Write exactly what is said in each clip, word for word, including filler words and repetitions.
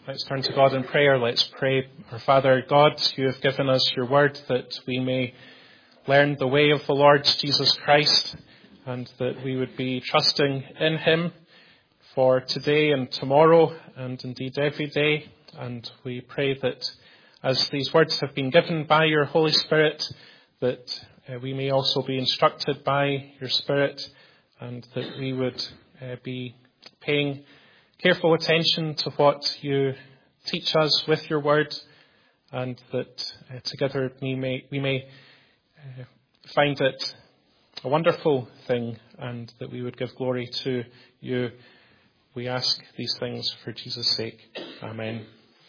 Let's turn to God in prayer. Let's pray. Our Father God, you have given us your word that we may learn the way of the Lord Jesus Christ and that we would be trusting in him for today and tomorrow and indeed every day. And we pray that as these words have been given by your Holy Spirit, that uh, we may also be instructed by your Spirit and that we would uh, be paying careful attention to what you teach us with your word, and that uh, together we may, we may uh, find it a wonderful thing, and that we would give glory to you. We ask these things for Jesus' sake. Amen.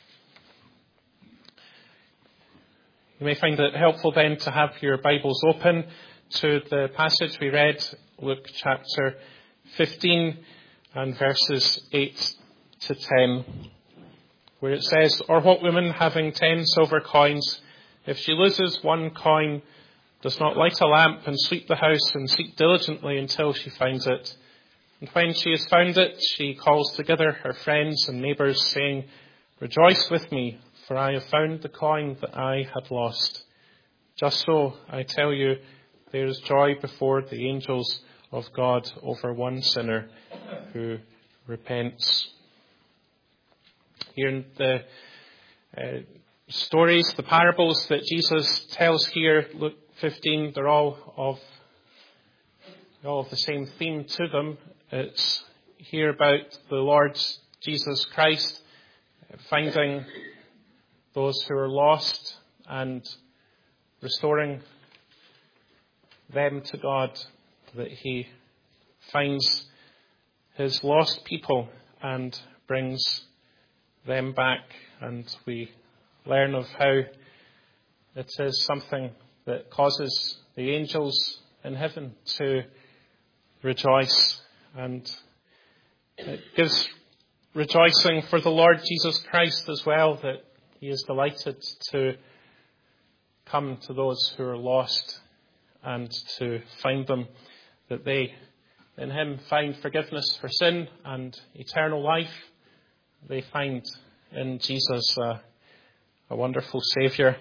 You may find it helpful then to have your Bibles open to the passage we read, Luke chapter fifteen and verses eight to ten, where it says, "Or what woman having ten silver coins, if she loses one coin, does not light a lamp and sweep the house and seek diligently until she finds it? And when she has found it, she calls together her friends and neighbours, saying, 'Rejoice with me, for I have found the coin that I had lost.' Just so, I tell you, there is joy before the angels of God over one sinner who repents." Here in the uh, stories, the parables that Jesus tells here, Luke fifteen, they're all of all of the same theme to them. It's here about the Lord Jesus Christ finding those who are lost and restoring them to God, that he finds his lost people and brings them back. And we learn of how it is something that causes the angels in heaven to rejoice, and it gives rejoicing for the Lord Jesus Christ as well, that he is delighted to come to those who are lost and to find them, that they in him find forgiveness for sin and eternal life. They find in Jesus uh, a wonderful Saviour.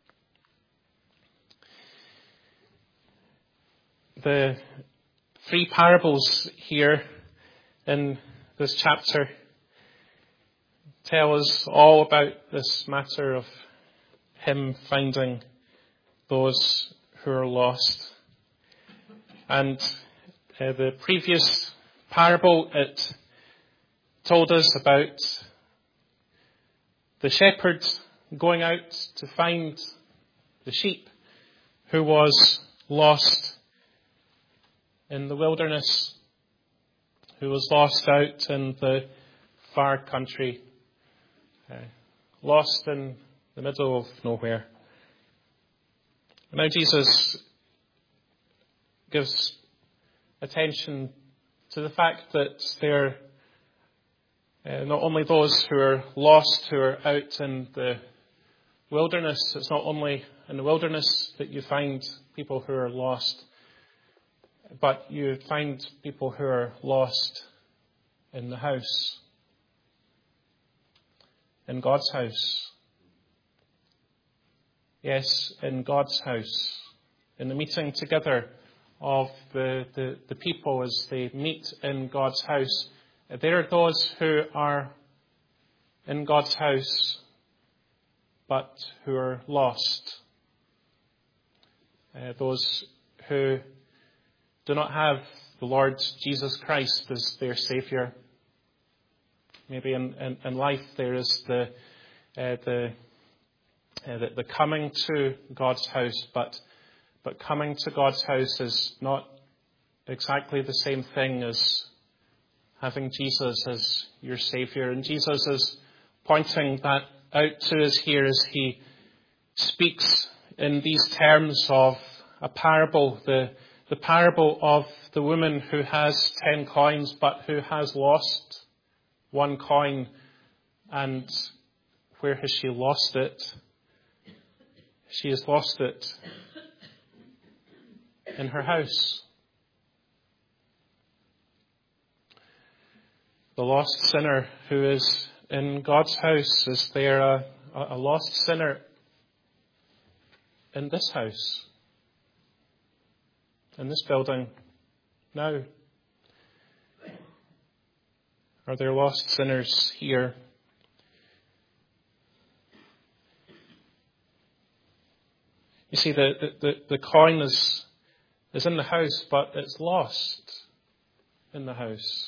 The three parables here in this chapter tell us all about this matter of him finding those who are lost. And uh, the previous parable, it told us about the shepherd going out to find the sheep who was lost in the wilderness, who was lost out in the far country, uh, lost in the middle of nowhere. Now Jesus gives attention to the fact that there are uh, not only those who are lost, who are out in the wilderness. It's not only in the wilderness that you find people who are lost, but you find people who are lost in the house, in God's house. Yes, in God's house, in the meeting together of the, the, the people as they meet in God's house. There are those who are in God's house, but who are lost. Uh, those who do not have the Lord Jesus Christ as their Saviour. Maybe in, in, in life there is the uh, the, uh, the the coming to God's house, but but coming to God's house is not exactly the same thing as having Jesus as your Saviour. And Jesus is pointing that out to us here as he speaks in these terms of a parable, the the parable of the woman who has ten coins but who has lost one coin. And where has she lost it? She has lost it in her house. The lost sinner who is in God's house? Is there a, a lost sinner in this house? In this building? Now? Are there lost sinners here? You see, the, the, the coin is, is in the house, but it's lost in the house.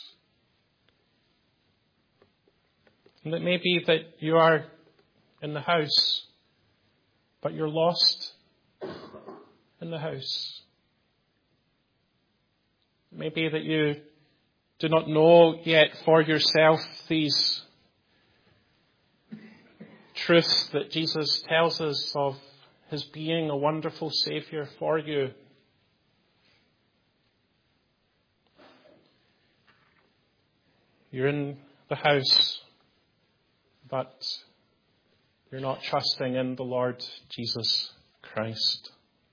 And it may be that you are in the house, but you're lost in the house. It may be that you do not know yet for yourself these truths that Jesus tells us of his being a wonderful Saviour for you. You're in the house, but you're not trusting in the Lord Jesus Christ.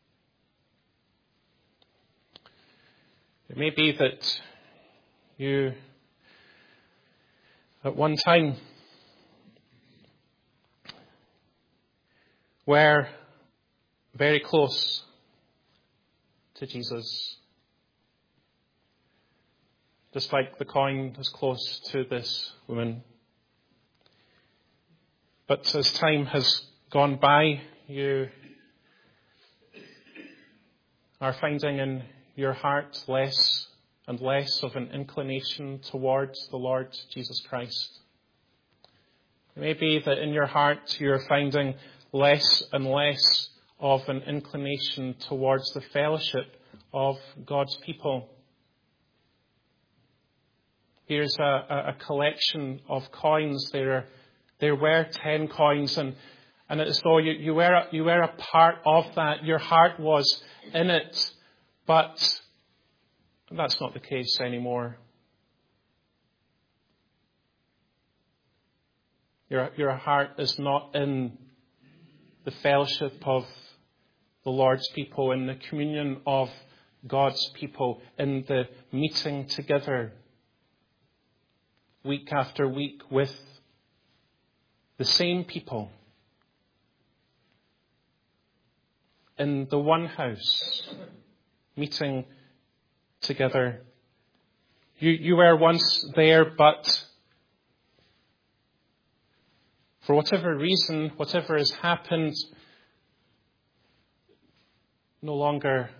It may be that you, at one time, were very close to Jesus, just like the coin is close to this woman. But as time has gone by, you are finding in your heart less and less of an inclination towards the Lord Jesus Christ. It may be that in your heart you're finding less and less of an inclination towards the fellowship of God's people. Here's a, a, a collection of coins. There, there were ten coins, and, and it's as though you, you, were a, you were a part of that. Your heart was in it, but that's not the case anymore. Your, your heart is not in the fellowship of the Lord's people, in the communion of God's people, in the meeting together week after week with the same people in the one house, meeting together. You, you were once there, but for whatever reason, whatever has happened, no longer,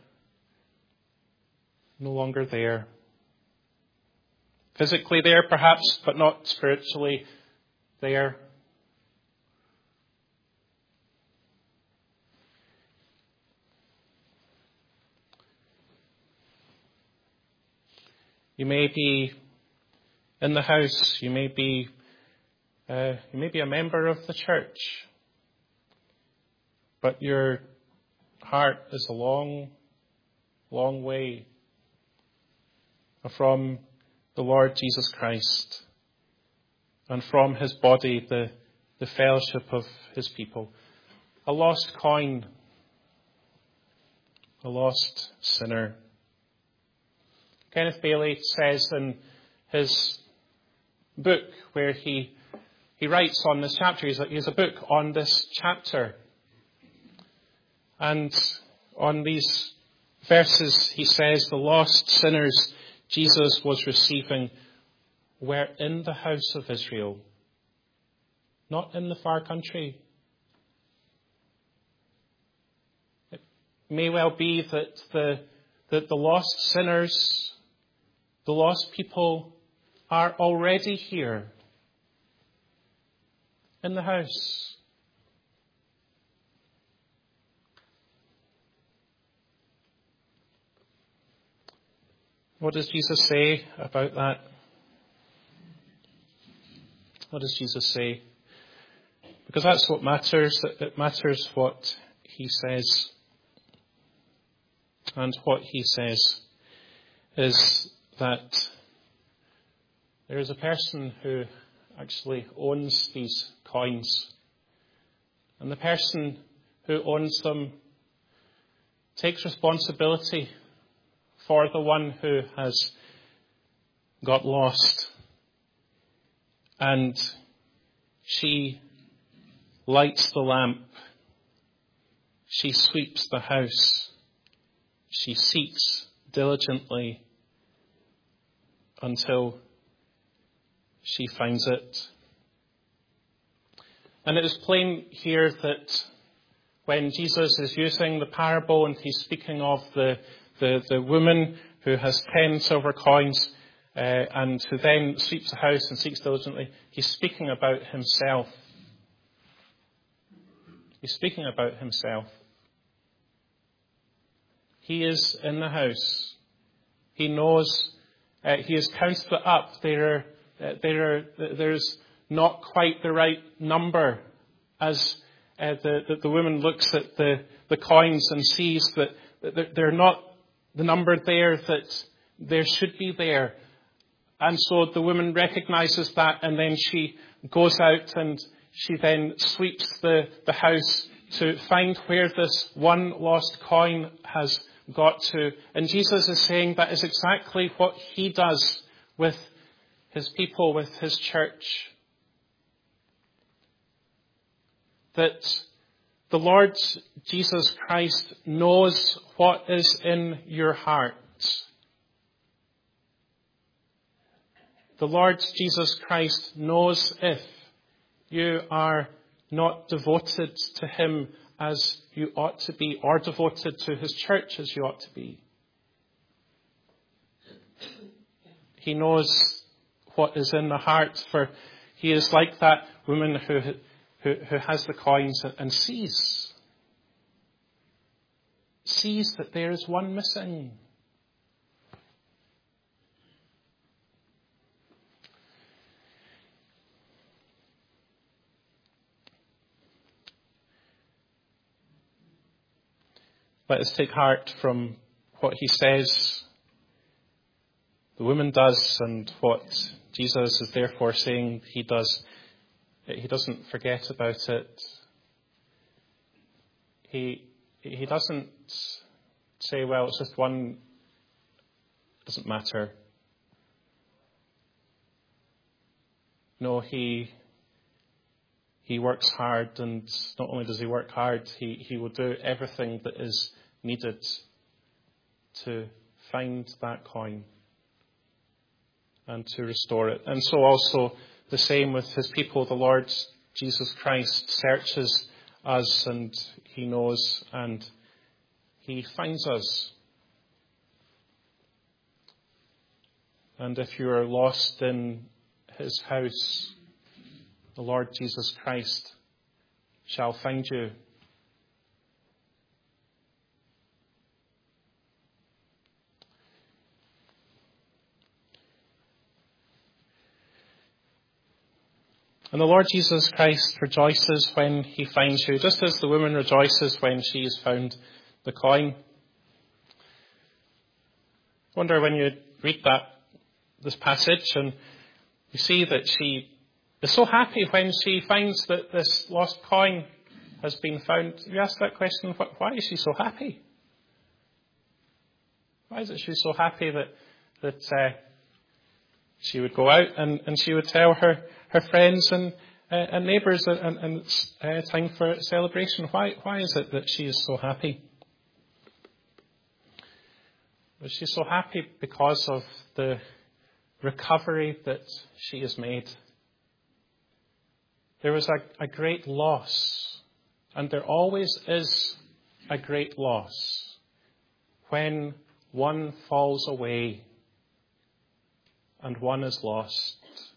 no longer there. Physically there, perhaps, but not spiritually there. You may be in the house. You may be, uh, you may be a member of the church, but your heart is a long, long way from the Lord Jesus Christ and from his body, the, the fellowship of his people. A lost coin, a lost sinner. Kenneth Bailey says in his book where he he writes on this chapter, he has a book on this chapter. And on these verses he says the lost sinners Jesus was receiving were in the house of Israel, not in the far country. It may well be that the, that the lost sinners, the lost people, are already here in the house. What does Jesus say about that? What does Jesus say? Because that's what matters. It matters what he says. And what he says is that there is a person who actually owns these coins. And the person who owns them takes responsibility for the one who has got lost. And She lights the lamp. She sweeps the house. She seeks diligently until she finds it. And it is plain here that when Jesus is using the parable and he's speaking of the, the, the woman who has ten silver coins uh, and who then sweeps the house and seeks diligently, he's speaking about himself. He's speaking about himself. He is in the house. He knows, uh, he has counted it up. There are, uh, there are, there's not quite the right number as uh, the, the, the woman looks at the, the coins and sees that, that they're not the number there that there should be there. And so the woman recognizes that, and then she goes out and she then sweeps the, the house to find where this one lost coin has got to. And Jesus is saying that is exactly what he does with his people, with his church. That the Lord Jesus Christ knows what is in your heart. The Lord Jesus Christ knows if you are not devoted to him as you ought to be, or devoted to his church as you ought to be. He knows what is in the heart, for he is like that woman who, who, who has the coins and sees, sees that there is one missing. Let us take heart from what he says the woman does and what Jesus is therefore saying he does. He doesn't forget about it. He, he doesn't say, well, it's just one, it doesn't matter. No, he He works hard, and not only does he work hard, he, he will do everything that is needed to find that coin and to restore it. And so also the same with his people. The Lord Jesus Christ searches us, and he knows, and he finds us. And if you are lost in his house, the Lord Jesus Christ shall find you. And the Lord Jesus Christ rejoices when he finds you, just as the woman rejoices when she has found the coin. I wonder when you read that, this passage, and you see that she is so happy when she finds that this lost coin has been found. You ask that question, why is she so happy? Why is it she's so happy that that uh, she would go out and, and she would tell her, her friends and, uh, and neighbours and, and it's uh, time for a celebration? Why, why is it that she is so happy? Well, she's so happy because of the recovery that she has made. There was a, a great loss, and there always is a great loss when one falls away and one is lost.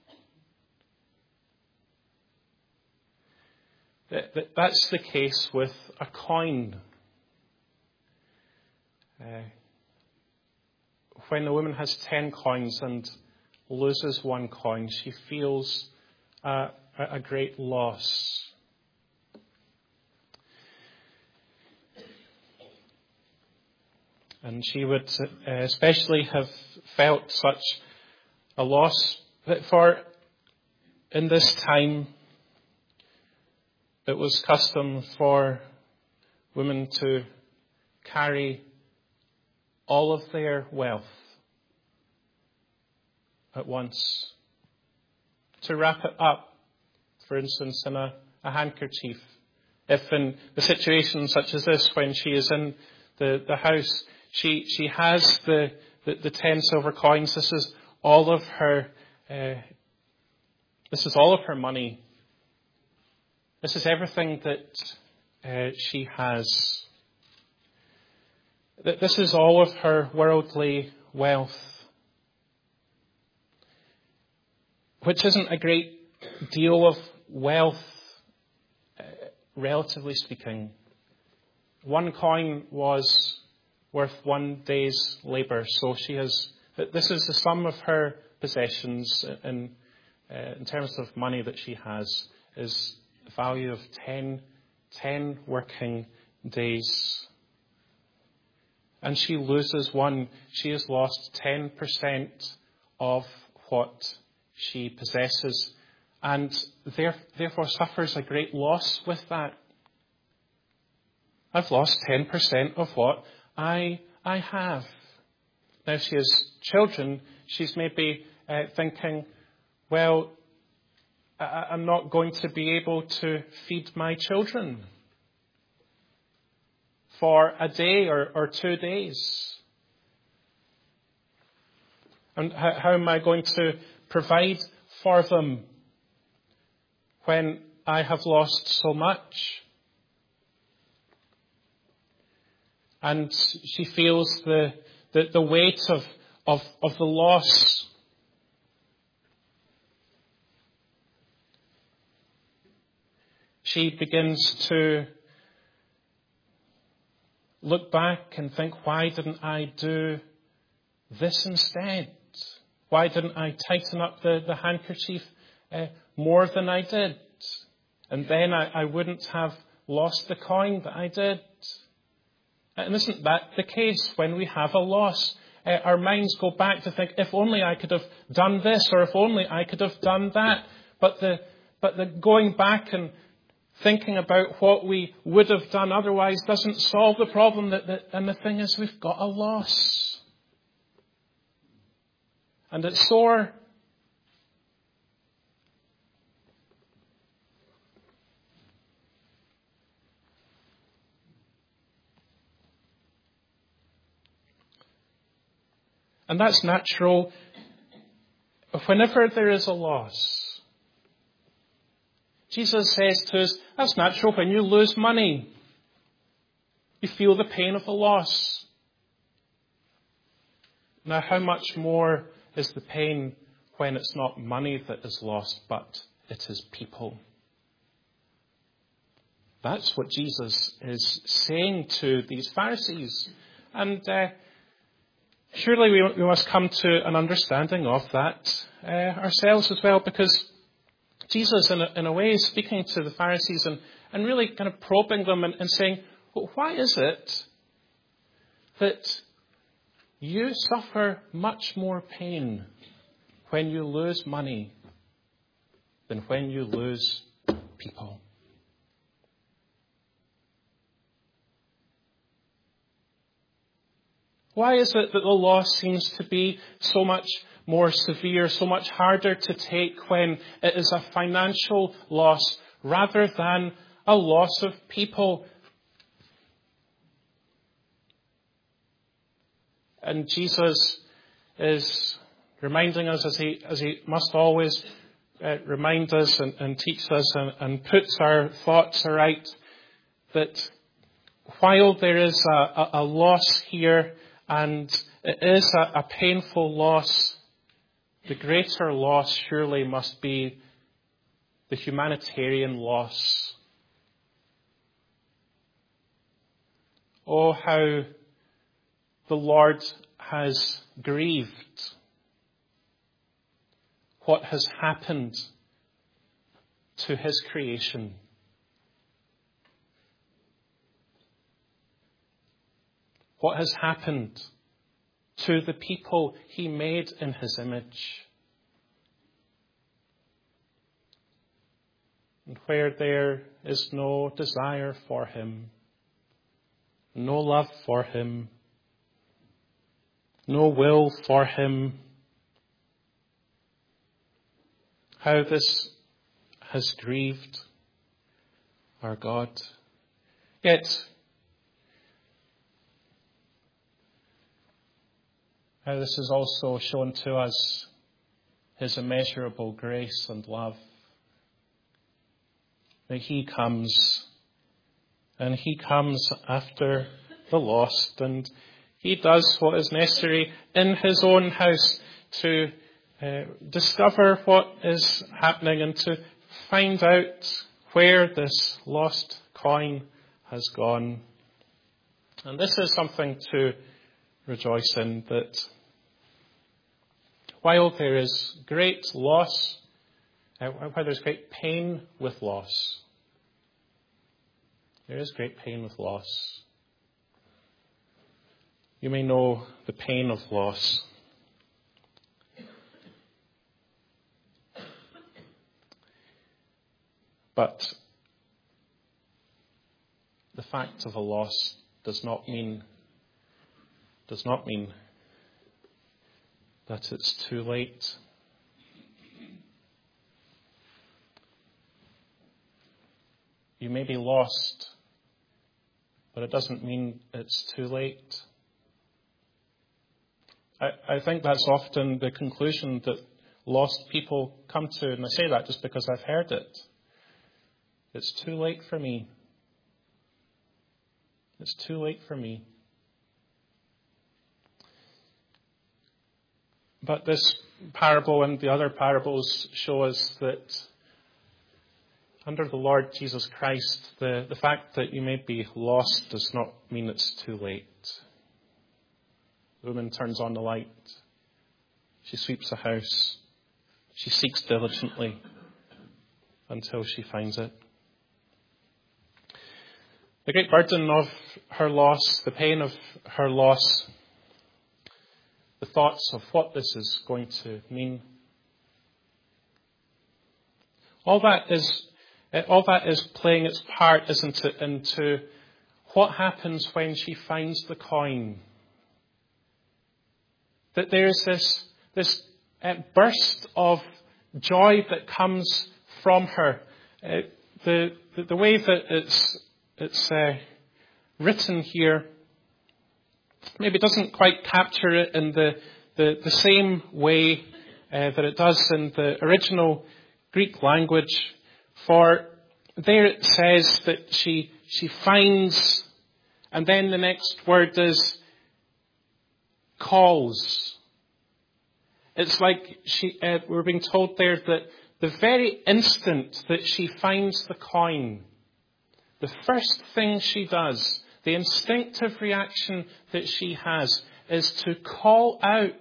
That's the case with a coin. Uh, when a woman has ten coins and loses one coin, she feels uh, a great loss. And she would especially have felt such a loss that for in this time it was custom for women to carry all of their wealth at once, to wrap it up for instance, in a, a handkerchief. If in a situation such as this, when she is in the, the house, she, she has the, the, the ten silver coins, this is all of her, uh, this is all of her money. This is everything that uh, she has. That this is all of her worldly wealth, which isn't a great deal of wealth, uh, relatively speaking. One coin was worth one day's labour, so she has. This is the sum of her possessions in, uh, in terms of money that she has, is the value of ten, ten working days. And she loses one. She has lost ten percent of what she possesses, and therefore suffers a great loss with that. I've lost ten percent of what I I have. Now, if she has children, she's maybe uh, thinking, well, I, I'm not going to be able to feed my children for a day or, or two days. And how, how am I going to provide for them when I have lost so much? And she feels the the, the weight of, of, of the loss. She begins to look back and think, why didn't I do this instead? Why didn't I tighten up the, the handkerchief uh, more than I did? And then I, I wouldn't have lost the coin that I did. And isn't that the case when we have a loss? Uh, our minds go back to think, if only I could have done this, or if only I could have done that. But the, but the going back and thinking about what we would have done otherwise doesn't solve the problem. That, that, and the thing is, we've got a loss. And it's sore. And that's natural whenever there is a loss. Jesus says to us, that's natural when you lose money. You feel the pain of the loss. Now, how much more is the pain when it's not money that is lost, but it is people? That's what Jesus is saying to these Pharisees. And uh, surely we, we must come to an understanding of that uh, ourselves as well, because Jesus, in a, in a way, is speaking to the Pharisees and, and really kind of probing them and, and saying, well, why is it that you suffer much more pain when you lose money than when you lose people? Why is it that the loss seems to be so much more severe, so much harder to take when it is a financial loss rather than a loss of people? And Jesus is reminding us, as he, as he must always uh, remind us and, and teach us and, and puts our thoughts aright, that while there is a, a, a loss here, and it is a, a painful loss, the greater loss surely must be the humanitarian loss. Oh, how the Lord has grieved what has happened to his creation. What has happened to the people he made in his image. And where there is no desire for him, no love for him, no will for him, how this has grieved our God. Yet, how this is also shown to us his immeasurable grace and love. That he comes, and he comes after the lost, and he does what is necessary in his own house to uh, discover what is happening and to find out where this lost coin has gone. And this is something to rejoice in, that while there is great loss, uh, while there's great pain with loss, there is great pain with loss. You may know the pain of loss. But the fact of a loss does not mean does not mean that it's too late. You may be lost, but it doesn't mean it's too late. I, I think that's often the conclusion that lost people come to, and I say that just because I've heard it. It's too late for me. It's too late for me. But this parable and the other parables show us that under the Lord Jesus Christ, the, the fact that you may be lost does not mean it's too late. The woman turns on the light. She sweeps the house. She seeks diligently until she finds it. The great burden of her loss, the pain of her loss, the thoughts of what this is going to mean, all that is all that is playing its part, isn't it, into what happens when she finds the coin. That there's this this uh, burst of joy that comes from her. Uh, the, the the way that it's it's uh, written here maybe doesn't quite capture it in the the, the same way uh, that it does in the original Greek language. For there it says that she she finds, and then the next word is calls. It's like she uh, we're being told there that the very instant that she finds the coin, the first thing she does, the instinctive reaction that she has, is to call out.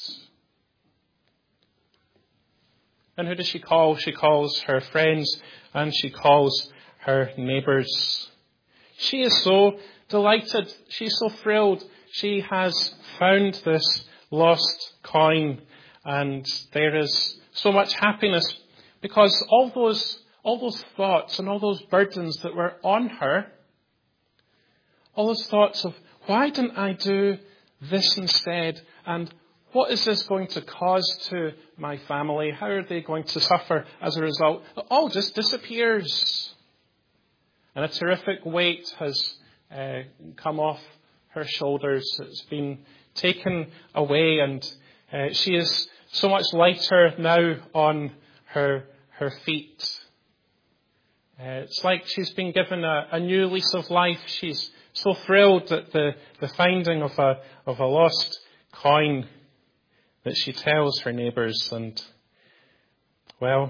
And who does she call? She calls her friends and she calls her neighbours. She is so delighted. She's so thrilled. She has found this lost coin, and there is so much happiness because all those all those thoughts and all those burdens that were on her, all those thoughts of why didn't I do this instead, and what is this going to cause to my family? How are they going to suffer as a result? It all just disappears. And a terrific weight has uh, come off her shoulders. It's been taken away, and uh, she is so much lighter now on her her feet. Uh, it's like she's been given a, a new lease of life. She's so thrilled at the, the finding of a of a lost coin that she tells her neighbours. And, well,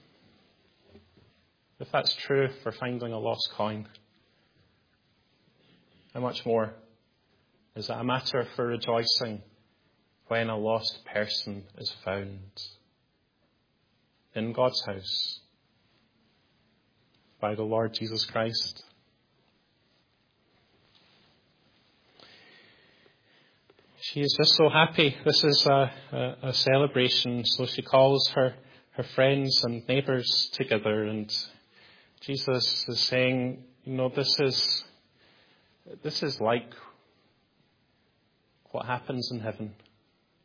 if that's true for finding a lost coin, how much more is it a matter for rejoicing when a lost person is found in God's house by the Lord Jesus Christ? She is just so happy. This is a, a, a celebration. So she calls her, her friends and neighbours together, and Jesus is saying, you know, this is this is like what happens in heaven.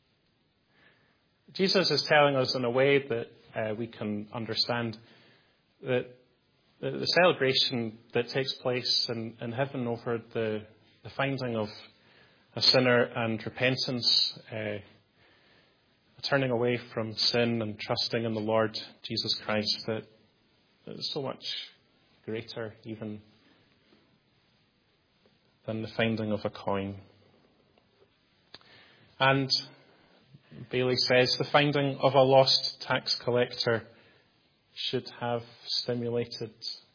Jesus is telling us in a way that uh, we can understand that the, the celebration that takes place in, in heaven over the, the finding of a sinner and repentance, uh, turning away from sin and trusting in the Lord Jesus Christ, that is so much greater even than the finding of a coin. And Bailey says the finding of a lost tax collector should have stimulated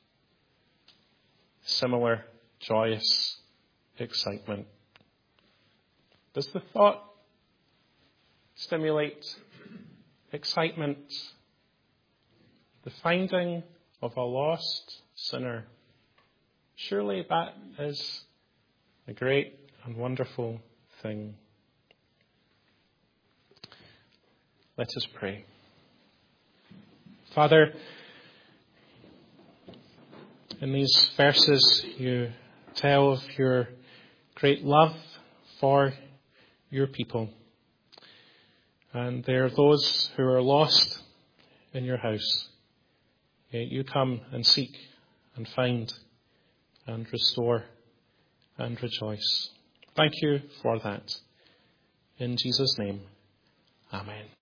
similar joyous excitement. Does the thought stimulate excitement? The finding of a lost sinner. Surely that is a great and wonderful thing. Let us pray. Father, in these verses you tell of your great love for your people. And there are those who are lost in your house. Yet you come and seek and find and restore and rejoice. Thank you for that. In Jesus' name, amen.